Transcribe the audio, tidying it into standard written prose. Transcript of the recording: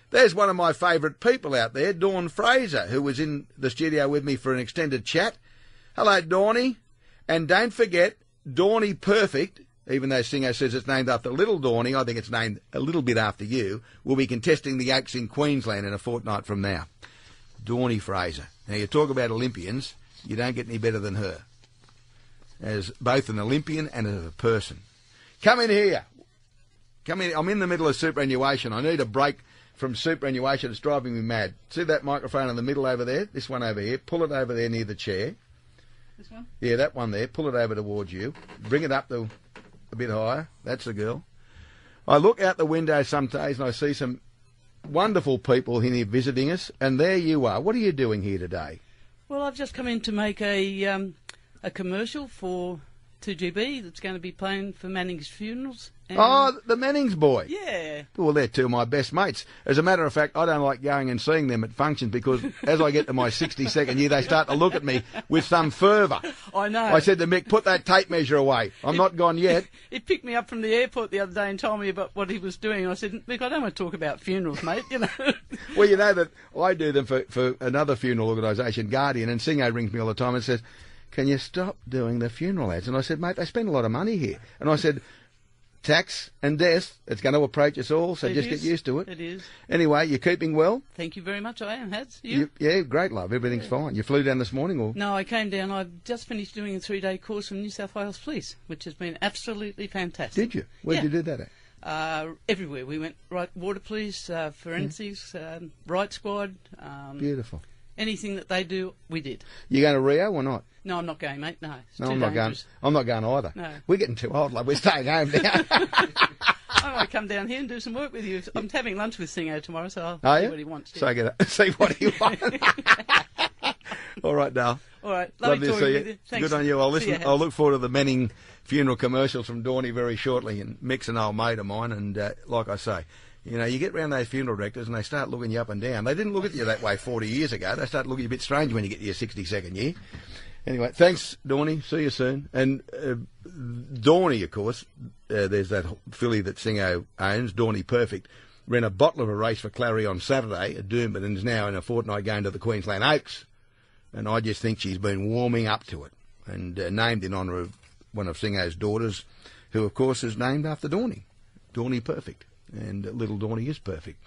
There's one of my favourite people out there, Dawn Fraser, who was in the studio with me for an extended chat. Hello, Dawny. And don't forget, Dawny Perfect, even though Singo says it's named after Little Dawny, I think it's named a little bit after you, will be contesting the Oaks in Queensland in a fortnight from now. Dawny Fraser. Now, you talk about Olympians, you don't get any better than her, as both an Olympian and as a person. Come in here. Come in. I'm in the middle of superannuation. I need a break from superannuation. It's driving me mad. See that microphone in the middle over there? This one over here. Pull it over there near the chair. This one? Yeah, that one there. Pull it over towards you. Bring it up to a bit higher. That's the girl. I look out the window some days and I see some wonderful people here visiting us, and there you are. What are you doing here today? Well, I've just come in to make a commercial for 2GB that's going to be playing for Manning's funerals. And Oh, the Mannings boy. yeah. Well, they're two of my best mates. As a matter of fact, I don't like going and seeing them at functions because as I get to my 62nd year, they start to look at me with some fervour. I know. I said to Mick, put that tape measure away. I'm not gone yet. He picked me up from the airport the other day and told me about what he was doing. I said, Mick, I don't want to talk about funerals, mate, you know. Well, you know that I do them for another funeral organisation, Guardian, and Singo rings me all the time and says, can you stop doing the funeral ads? And I said, mate, they spend a lot of money here. And I said, tax and death, it's going to approach us all, so just get used to it. It is. Anyway, you're keeping well? Thank you very much, I am, Hads. You? Yeah, great, love. Everything's fine. You flew down this morning, or? No, I came down. I've just finished doing a 3-day course from New South Wales Police, which has been absolutely fantastic. Did you? Where'd you do that at? Everywhere. We went water police, forensics, right squad. Beautiful. Anything that they do, we did. You going to Rio or not? No, I'm not going, mate. No, it's No, too I'm not going. dangerous. I'm not going either. No. We're getting too old, love. We're staying home now. I might come down here and do some work with you. I'm having lunch with Singo tomorrow, so Are I'll see you? what he wants. So see what he wants. All right, Dale. All right, Lovely to talking see with you. you. Thanks. Good on you. See ya, I'll look forward to the Manning funeral commercials from Dawny very shortly. And Mick's an old mate of mine, and like I say, you know, you get round those funeral directors and they start looking you up and down. They didn't look at you that way 40 years ago. They start looking a bit strange when you get to your 62nd year. Anyway, thanks, Dawny. See you soon. And Dawny, of course, there's that filly that Singo owns, Dawny Perfect, ran a bottle of a race for Clary on Saturday at Doomben and is now in a fortnight going to the Queensland Oaks. And I just think she's been warming up to it, and named in honour of one of Singo's daughters, who, of course, is named after Dawny. Dawny Perfect. And little Dawny is perfect.